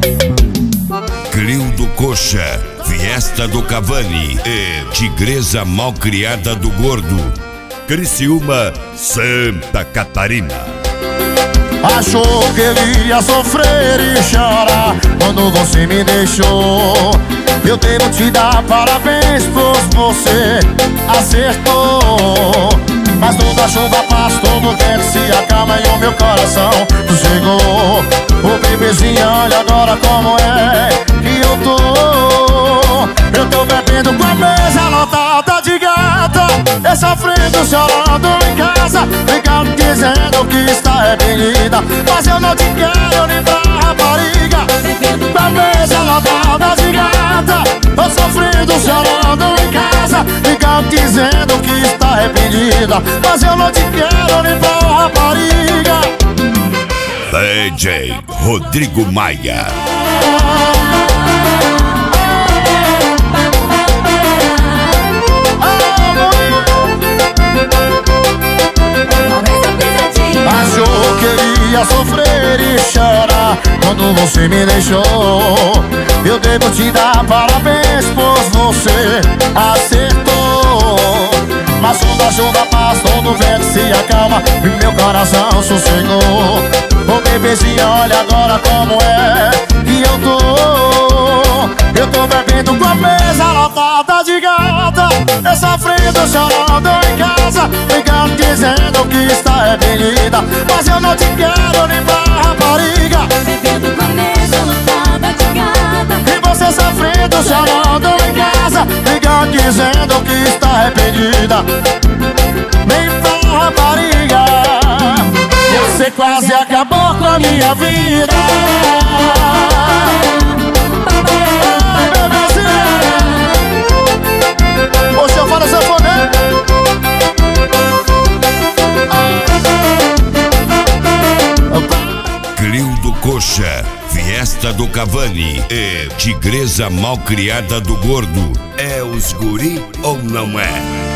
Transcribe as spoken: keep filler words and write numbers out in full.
Crildo Coxa, Fiesta do Cavani e Tigresa Malcriada do Gordo. Criciúma, Santa Catarina. Achou que ele ia sofrer e chorar quando você me deixou. Eu devo te dar parabéns, pois você acertou. Mas toda chuva passa, todo vento se acalma e o meu coração sossegou. Ô bebezinha, olha agora como é que eu tô. Eu tô bebendo com a mesa lotada de gata, eu sofrendo, chorando em casa, ficando dizendo que está arrependida, mas eu não te quero nem pra rapariga. Com a mesa lotada de gata, eu sofrendo, chorando em casa, ficando dizendo que está arrependida, mas eu não te quero nem pra rapariga. D J Rodrigo Maia. Achou que eu ia sofrer e chorar quando você me deixou. Eu devo te dar parabéns, pois você acertou. Mas quando a chuva passa, todo vento se acalma e meu coração sossegou. Ô bebezinha, olha agora como é que eu tô. Eu tô bebendo com a mesa lotada de gata, eu sofrendo, chorando em casa, ficando dizendo que está arrependida, mas eu não te quero nem pra rapariga. Bebendo com a mesa lotada de gata, E você sofrendo, chorando em casa, ficando dizendo que está arrependida, nem pra rapariga. Você quase acabou com a minha vida. Hoje eu falo sanfoneiro. Crildo Coxa, Fiesta do Cavani e Tigresa Malcriada do Gordo. É os guri ou não é?